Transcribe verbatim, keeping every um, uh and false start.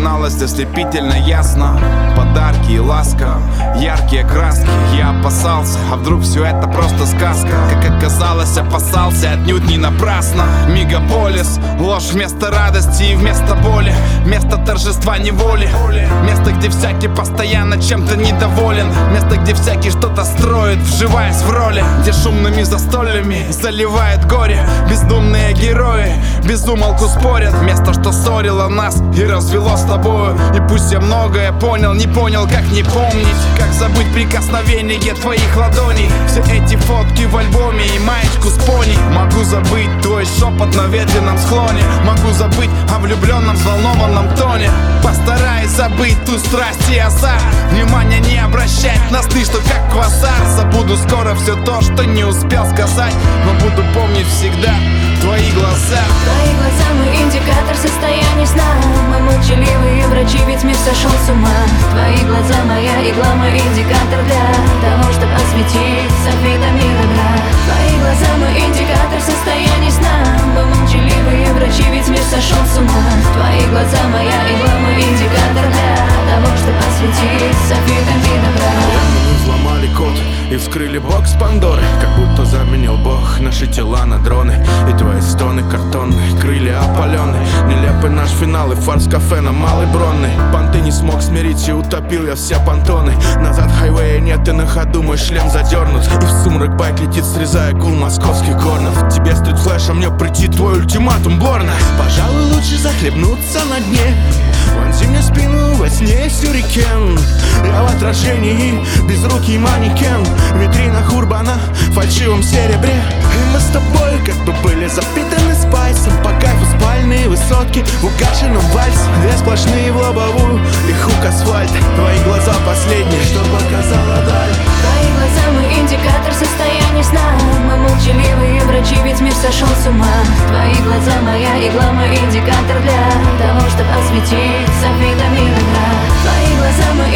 начиналось ослепительно ясно. Подарки и ласка, яркие краски. Я опасался, а вдруг все это просто сказка. Как оказалось, опасался отнюдь не напрасно. Мегаполис, ложь вместо радости и вместо боли, место торжества неволи, место, где всякий постоянно чем-то недоволен, место, где всякий что-то строит, вживаясь в роли, где шумными застольями заливает горе бездумные герои, безумолку спорят. Место, что ссорило нас и развело с тобою. И пусть я многое понял, не понял, как не помнить, как забыть прикосновение твоих ладоней, все эти фотки в альбоме и маечку с пони. Могу забыть твой шепот на ветреном склоне, могу забыть о влюбленном взволнованном тоне. Постараюсь забыть ту страсть и азарт, внимания не обращать на сны, что как квасар. Забуду скоро все то, что не успел сказать, но буду помнить всегда твои глаза. Твои глаза мой индикатор состояния сна. Мы молчаливые врачи, ведь мир сошел с ума. Твои глаза моя игла, мой индикатор для того, чтобы осветить софитами добра. Твои глаза мой индикатор состояния сна. Мы молчаливые врачи, ведь мир сошел с ума. Твои глаза моя игла, мой индикатор для того, чтобы осветить софитами добра. Мы взломали код и вскрыли бокс Пандоры, как будто заменил Бог наши тела на дроны. И твои стоны картонные, крылья опаленные. Нелепый наш финал и фарс кафе на Малой Бронной. Понты не смог смирить и утопил я все понтоны. Назад хайвея нет и на ходу мой шлем задернут. И в сумрак байк летит, срезая гул московских горнов. Тебе стрит флэш, а мне прийти твой ультиматум Борна. Пожалуй, лучше захлебнуться на дне. Вонзи мне спину во сне сюрикен. Я в отражении, безрукий манекен. В витринах Урбана, в фальшивом серебре. И мы с тобой как бы были запитаны спайсом. По кайфу спальные высотки в угашенном вальсе. Две сплошные в лобовую и хук асфальт. Твои глаза последние, что показала даль. Твои глаза мой индикатор состояния сна. Мы молчаливые врачи, ведь мир сошел с ума. Твои глаза моя игла, мой индикатор для того, чтобы осветить софитами добра. Твои глаза мой